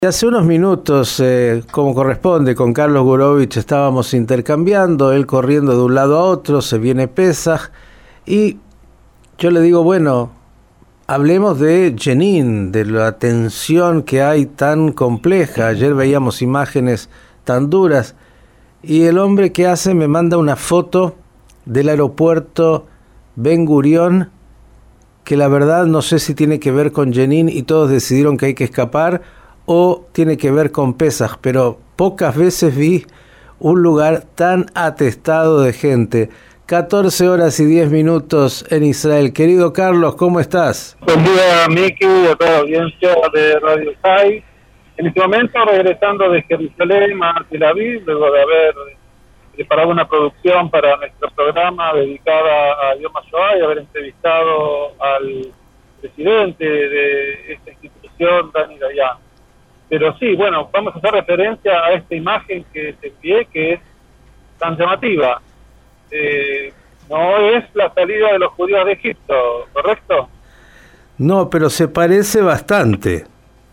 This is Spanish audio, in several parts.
Hace unos minutos, como corresponde, con Carlos Gurovich estábamos intercambiando, él corriendo de un lado a otro, se viene Pesaj, y yo le digo, bueno, hablemos de Jenin, de la tensión que hay tan compleja. Ayer veíamos imágenes tan duras, y el hombre que hace me manda una foto del aeropuerto Ben Gurión, que la verdad no sé si tiene que ver con Jenin y todos decidieron que hay que escapar, o tiene que ver con Pesaj, pero pocas veces vi un lugar tan atestado de gente. 14 horas y 10 minutos en Israel. Querido Carlos, ¿cómo estás? Buen día, Miki, y a toda la audiencia de Radio High. En este momento regresando de Jerusalén a Tel Aviv, luego de haber preparado una producción para nuestro programa dedicada a Yom HaShoah y haber entrevistado al presidente de esta institución, Dani Dayan. Pero sí, bueno, vamos a hacer referencia a esta imagen que te envié, que es tan llamativa. No es la salida de los judíos de Egipto, ¿correcto? No, pero se parece bastante.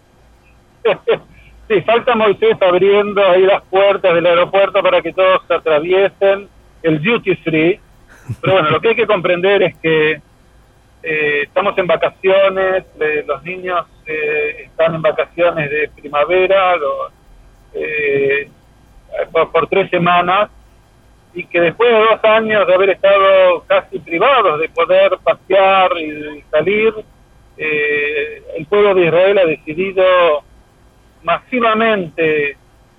Sí, falta Moisés abriendo ahí las puertas del aeropuerto para que todos atraviesen el duty free. Pero bueno, lo que hay que comprender es que estamos en vacaciones, los niños están en vacaciones de primavera por 3 semanas, y que después de 2 años de haber estado casi privados de poder pasear y salir, el pueblo de Israel ha decidido masivamente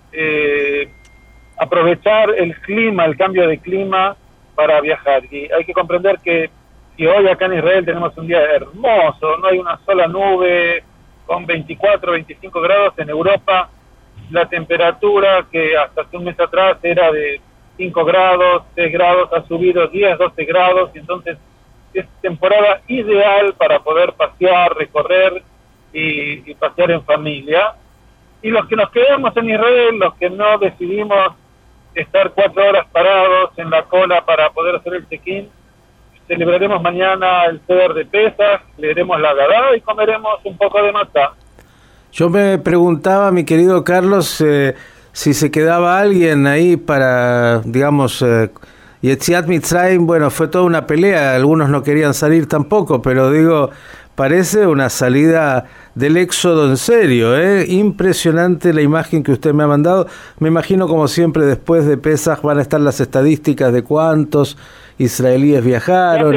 aprovechar el clima, el cambio de clima para viajar. Y hay que comprender que si hoy acá en Israel tenemos un día hermoso, no hay una sola nube, con 24, 25 grados, en Europa la temperatura que hasta hace un mes atrás era de 5 grados, 6 grados, ha subido 10, 12 grados, y entonces es temporada ideal para poder pasear, recorrer y pasear en familia. Y los que nos quedamos en Israel, los que no decidimos estar 4 horas parados en la cola para poder hacer el check-in, celebraremos mañana el Seder de Pesaj, leeremos la Haggadá y comeremos un poco de matzá. Yo me preguntaba, mi querido Carlos, si se quedaba alguien ahí para, digamos, Yetziat Mitzrayim. Bueno, fue toda una pelea, algunos no querían salir tampoco, pero digo, parece una salida del éxodo en serio, impresionante la imagen que usted me ha mandado. Me imagino, como siempre, después de Pesaj van a estar las estadísticas de cuántos israelíes viajaron.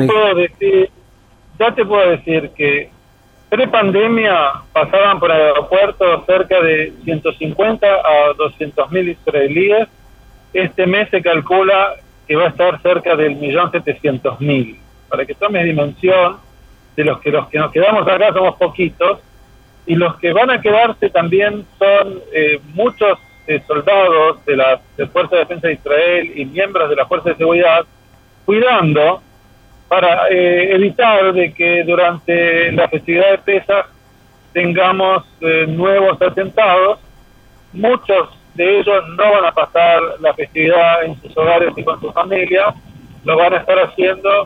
Ya te puedo decir que pre-pandemia pasaban por el aeropuerto cerca de 150 a 200.000 israelíes. Este mes se calcula que va a estar cerca del 1.700.000. Para que tomes dimensión de los que nos quedamos acá somos poquitos, y los que van a quedarse también son muchos soldados de la Fuerza de Defensa de Israel y miembros de la Fuerza de Seguridad, cuidando para evitar de que durante la festividad de Pesaj tengamos nuevos atentados. Muchos de ellos no van a pasar la festividad en sus hogares y con sus familias, lo van a estar haciendo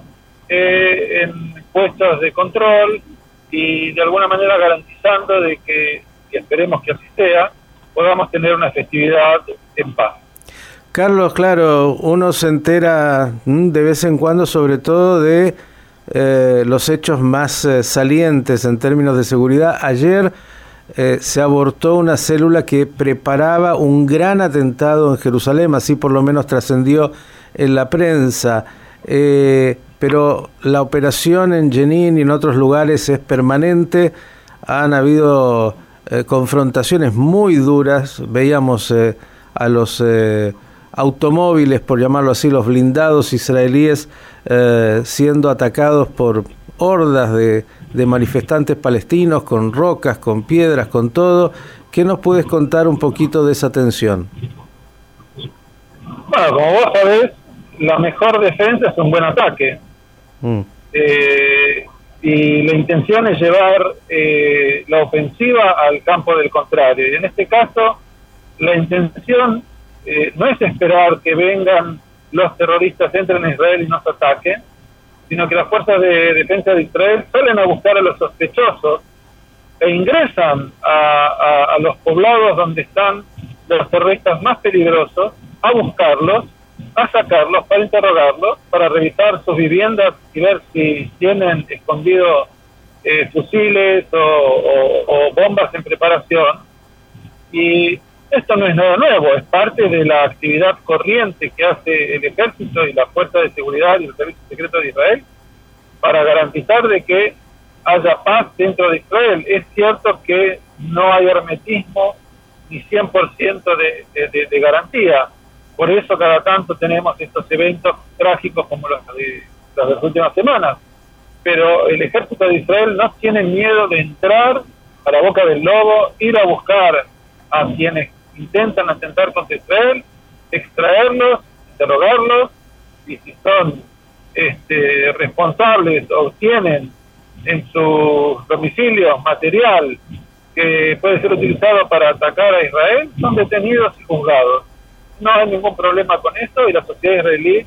en puestos de control y de alguna manera garantizando de que, y esperemos que así sea, podamos tener una festividad en paz. Carlos, claro, uno se entera de vez en cuando, sobre todo de los hechos más salientes en términos de seguridad. Ayer se abortó una célula que preparaba un gran atentado en Jerusalén, así por lo menos trascendió en la prensa, pero la operación en Jenin y en otros lugares es permanente. Han habido confrontaciones muy duras, veíamos a los automóviles, por llamarlo así, los blindados israelíes siendo atacados por hordas de manifestantes palestinos, con rocas, con piedras, con todo. ¿Qué nos puedes contar un poquito de esa tensión? Bueno, como vos sabés, la mejor defensa es un buen ataque. Y la intención es llevar la ofensiva al campo del contrario. Y en este caso, la intención no es esperar que vengan los terroristas, entren en Israel y nos ataquen, sino que las fuerzas de defensa de Israel salen a buscar a los sospechosos e ingresan a los poblados donde están los terroristas más peligrosos, a buscarlos, a sacarlos para interrogarlos, para revisar sus viviendas y ver si tienen escondidos fusiles o bombas en preparación. Y esto no es nada nuevo, es parte de la actividad corriente que hace el ejército y la fuerza de seguridad y el servicio secreto de Israel para garantizar de que haya paz dentro de Israel. Es cierto que no hay hermetismo ni 100% de garantía. Por eso cada tanto tenemos estos eventos trágicos como los de las últimas semanas. Pero el ejército de Israel no tiene miedo de entrar a la boca del lobo, ir a buscar a quienes intentan atentar contra Israel, extraerlos, interrogarlos, y si son responsables o tienen en sus domicilios material que puede ser utilizado para atacar a Israel, son detenidos y juzgados. No hay ningún problema con esto y la sociedad israelí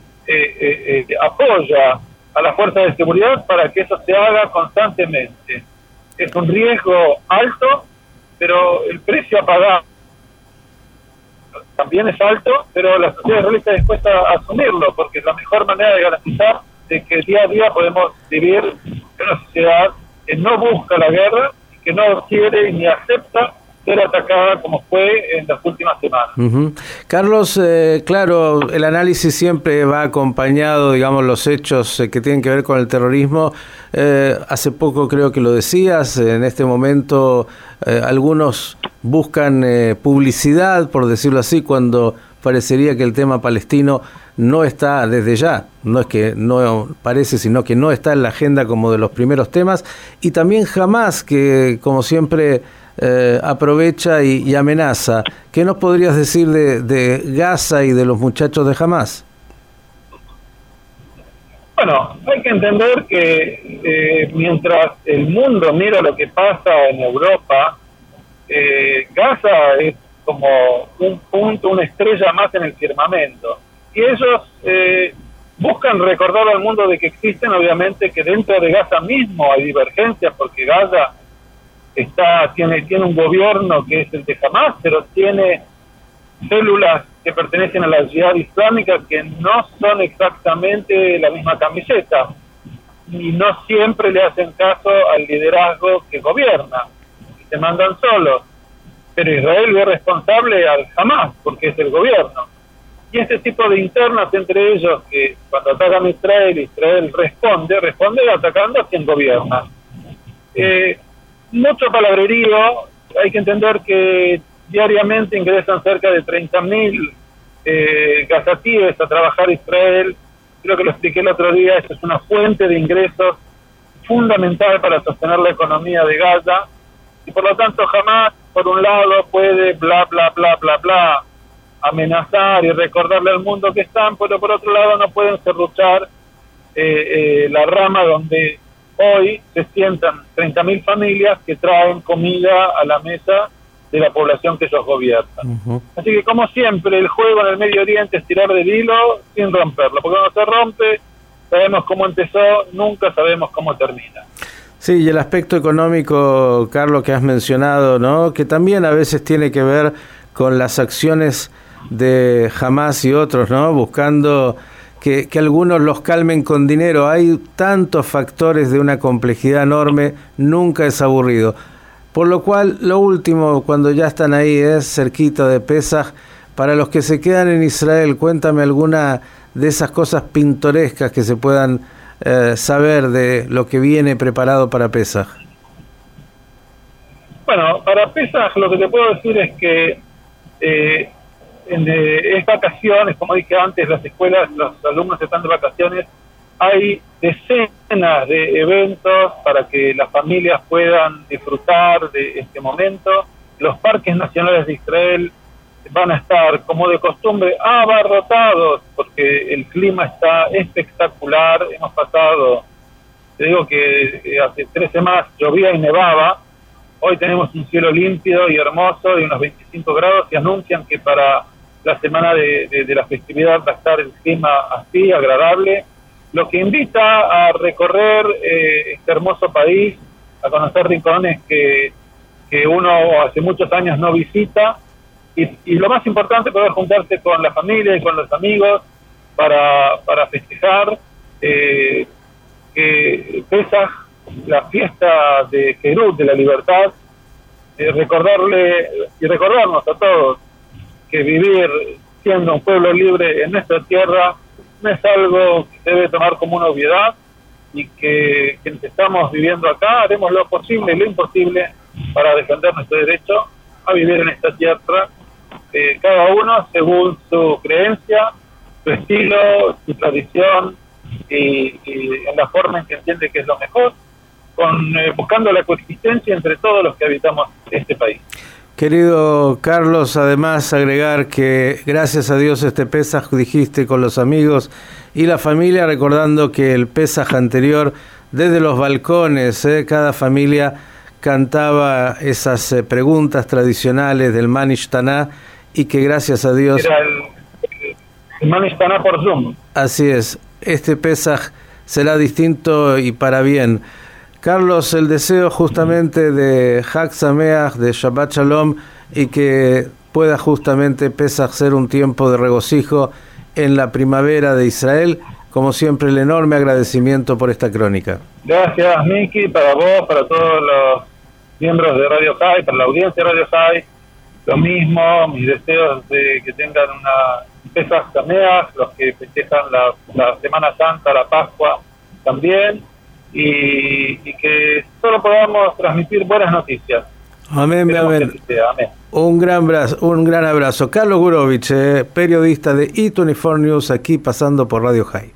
apoya a las fuerzas de seguridad para que eso se haga constantemente. Es un riesgo alto, pero el precio a pagar también es alto, pero la sociedad israelí está dispuesta a asumirlo, porque es la mejor manera de garantizar de que día a día podemos vivir en una sociedad que no busca la guerra y que no quiere ni acepta ser atacada como fue en las últimas semanas. Uh-huh. Carlos, claro, el análisis siempre va acompañado, digamos, los hechos que tienen que ver con el terrorismo. Hace poco creo que lo decías, en este momento algunos buscan publicidad, por decirlo así, cuando parecería que el tema palestino no está desde ya, no es que no parece, sino que no está en la agenda como de los primeros temas, y también Hamás, que como siempre aprovecha y amenaza. ¿Qué nos podrías decir de Gaza y de los muchachos de Hamás? Bueno, hay que entender que mientras el mundo mira lo que pasa en Europa, Gaza es como un punto, una estrella más en el firmamento. Y ellos buscan recordar al mundo de que existen, obviamente, que dentro de Gaza mismo hay divergencias, porque Gaza tiene un gobierno que es el de Hamás, pero tiene células que pertenecen a la Jihad Islámica que no son exactamente la misma camiseta y no siempre le hacen caso al liderazgo que gobierna y se mandan solos, pero Israel es responsable al Hamás porque es el gobierno, y este tipo de internas entre ellos, que cuando atacan a Israel responde atacando a quien gobierna. Mucho palabrerío. Hay que entender que diariamente ingresan cerca de 30.000 gazatíes a trabajar a Israel. Creo que lo expliqué el otro día, esto es una fuente de ingresos fundamental para sostener la economía de Gaza, y por lo tanto Hamás, por un lado, puede bla amenazar y recordarle al mundo que están, pero por otro lado no pueden serruchar la rama donde hoy se sientan 30.000 familias que traen comida a la mesa de la población que ellos gobiernan. Uh-huh. Así que, como siempre, el juego en el Medio Oriente es tirar del hilo sin romperlo, porque cuando se rompe, sabemos cómo empezó, nunca sabemos cómo termina. Sí, y el aspecto económico, Carlos, que has mencionado, ¿no?, que también a veces tiene que ver con las acciones de Hamás y otros, ¿no?, buscando que algunos los calmen con dinero. Hay tantos factores de una complejidad enorme, nunca es aburrido. Por lo cual, lo último, cuando ya están ahí, es cerquita de Pesaj. Para los que se quedan en Israel, cuéntame alguna de esas cosas pintorescas que se puedan saber de lo que viene preparado para Pesaj. Bueno, para Pesaj lo que te puedo decir es que es vacaciones, como dije antes, las escuelas, los alumnos están de vacaciones, hay decenas de eventos para que las familias puedan disfrutar de este momento. Los parques nacionales de Israel van a estar, como de costumbre, abarrotados, porque el clima está espectacular. Hemos pasado, te digo que hace 3 semanas llovía y nevaba, hoy tenemos un cielo límpido y hermoso y unos 25 grados, y anuncian que para la semana de la festividad va a estar el clima así, agradable, lo que invita a recorrer este hermoso país a conocer rincones que uno hace muchos años no visita, y lo más importante, poder juntarse con la familia y con los amigos para festejar que Pesaj, la fiesta de Jerut, de la libertad, recordarnos a todos que vivir siendo un pueblo libre en nuestra tierra no es algo que se debe tomar como una obviedad, y que quienes estamos viviendo acá haremos lo posible y lo imposible para defender nuestro derecho a vivir en esta tierra, cada uno según su creencia, su estilo, su tradición, y en la forma en que entiende que es lo mejor, buscando la coexistencia entre todos los que habitamos este país. Querido Carlos, además agregar que gracias a Dios este Pesaj dijiste con los amigos y la familia, recordando que el Pesaj anterior, desde los balcones, cada familia cantaba esas preguntas tradicionales del Manish Taná, y que gracias a Dios... Era el Manish Taná por Zoom. Así es, este Pesaj será distinto y para bien. Carlos, el deseo justamente de Hag Sameach, de Shabbat Shalom, y que pueda justamente Pesaj ser un tiempo de regocijo en la primavera de Israel. Como siempre, el enorme agradecimiento por esta crónica. Gracias, Miki, para vos, para todos los miembros de Radio High, para la audiencia de Radio High. Lo mismo, mis deseos de que tengan una Pesaj Sameach, los que festejan la Semana Santa, la Pascua también. Y que solo podamos transmitir buenas noticias. Amén, amén. Amén. Un gran abrazo. Carlos Gurovich, periodista de E24 News, aquí pasando por Radio High.